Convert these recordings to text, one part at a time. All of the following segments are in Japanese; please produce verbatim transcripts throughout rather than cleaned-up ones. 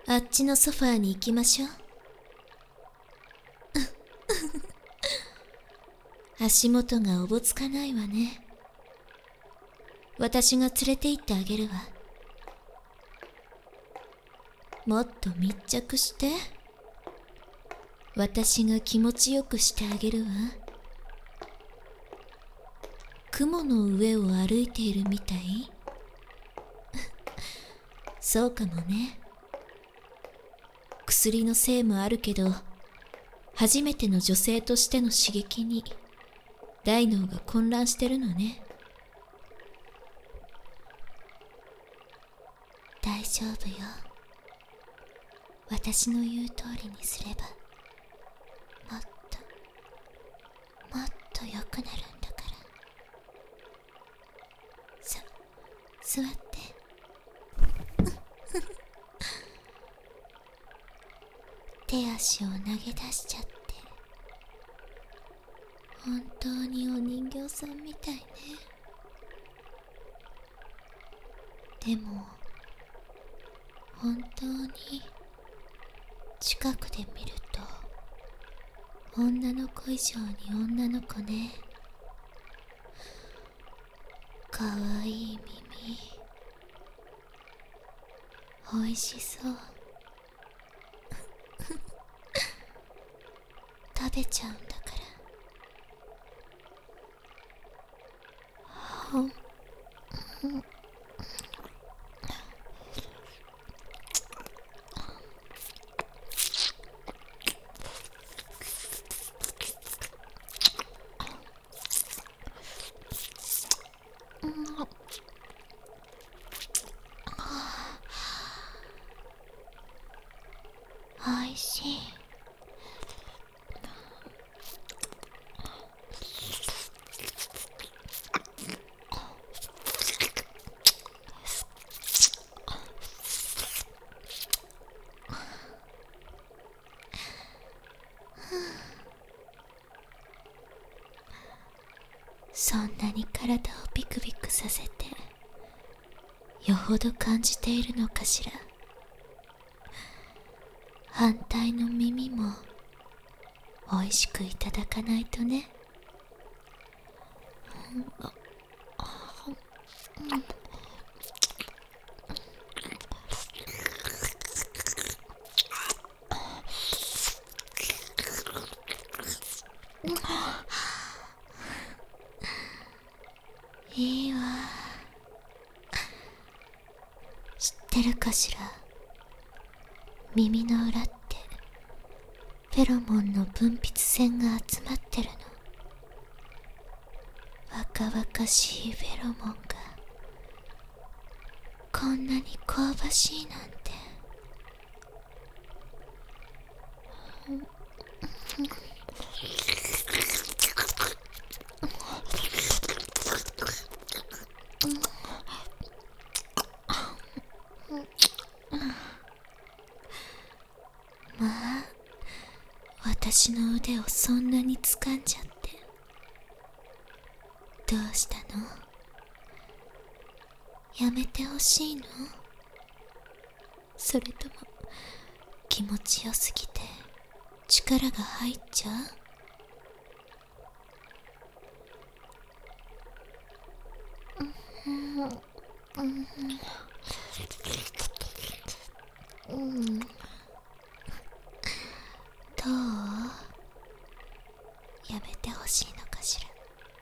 あっちのソファーに行きましょう。足元がおぼつかないわね。私が連れて行ってあげるわ。もっと密着して。私が気持ちよくしてあげるわ。雲の上を歩いているみたい？そうかもね。薬のせいもあるけど、初めての女性としての刺激に大脳が混乱してるのね。大丈夫よ。私の言う通りにすれば、もっともっと良くなるんだから。さ、座って。手足を投げ出しちゃって、本当にお人形さんみたいね。でも本当に近くで見ると女の子以上に女の子ね。かわいい耳、おいしそう。食べちゃうんだから。ほんおいしい。そんなに体をビクビクさせてよほど感じているのかしら。反対の耳もおいしくいただかないとね。いいわ。知ってるかしら。耳の裏ってフェロモンの分泌腺が集まってるの。若々しいフェロモンがこんなに香ばしいなんて。まあ、私の腕をそんなに掴んじゃって。どうしたの？やめてほしいの？それとも気持ちよすぎて力が入っちゃう？うんうんうんどう？やめてほしいのかしら。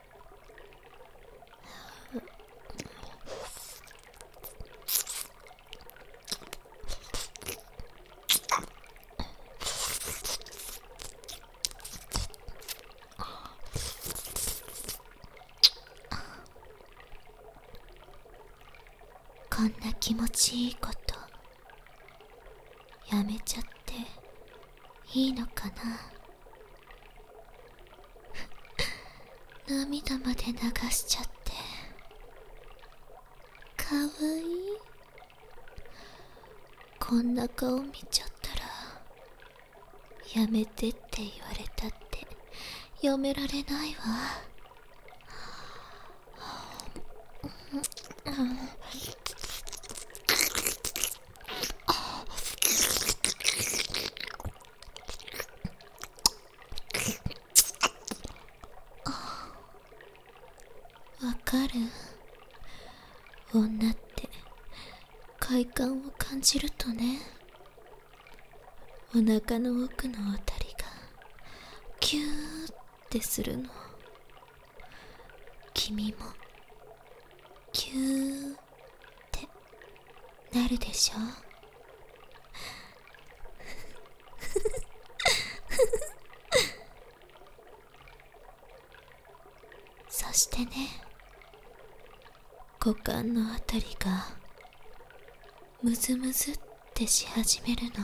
こんな気持ちいいことやめちゃっていいのかな。涙まで流しちゃって。かわいい。こんな顔見ちゃったらやめてって言われたってやめられないわ。 かる？女って快感を感じるとね、お腹の奥のあたりがキューってするの。君もキューってなるでしょ？そしてね、股間のあたりがムズムズってし始めるの。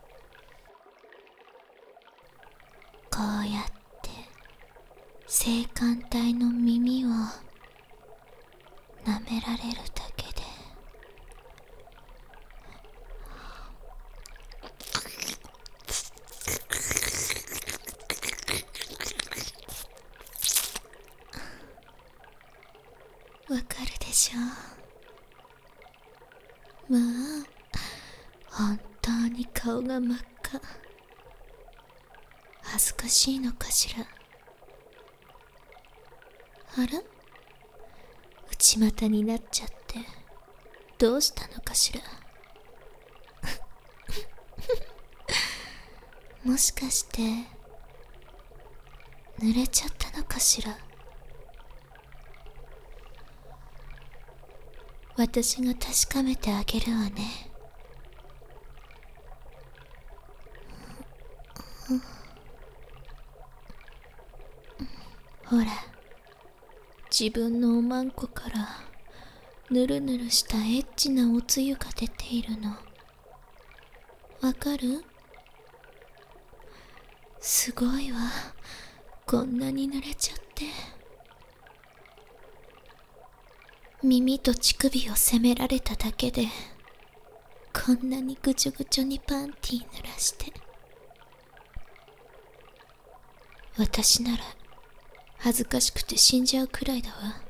こうやって性感帯の耳を舐められるだけで、わかるでしょ？まあ本当に顔が真っ赤。恥ずかしいのかしら。あら、内股になっちゃってどうしたのかしら。もしかして濡れちゃったのかしら。私が確かめてあげるわね。ほら、自分のおまんこからぬるぬるしたエッチなおつゆが出ているの。わかる？すごいわ、こんなに濡れちゃって。耳と乳首を責められただけでこんなにぐちょぐちょにパンティー濡らして。私なら恥ずかしくて死んじゃうくらいだわ。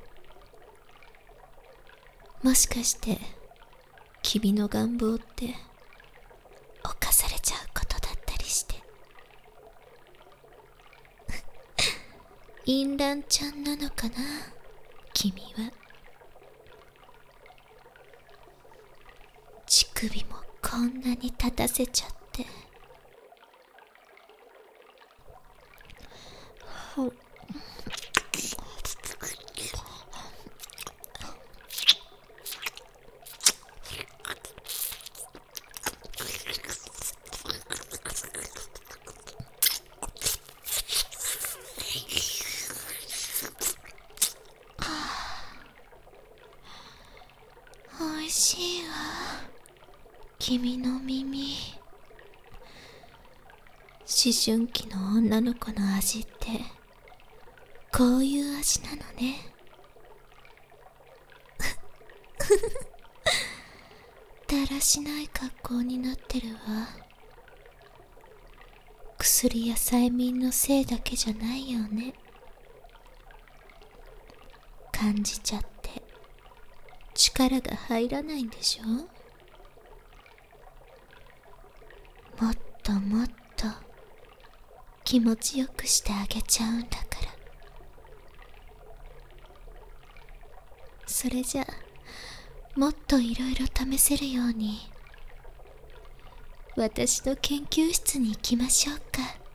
もしかして君の願望って犯されちゃうことだったりして。淫乱ちゃんなのかな、君は。乳首もこんなに立たせちゃって。おいしいわ、君の耳。思春期の女の子の味ってこういう味なのね。だらしない格好になってるわ。薬や催眠のせいだけじゃないよね。感じちゃって力が入らないんでしょ。もっともっと気持ちよくしてあげちゃうんだから。それじゃもっといろいろ試せるように私の研究室に行きましょうか。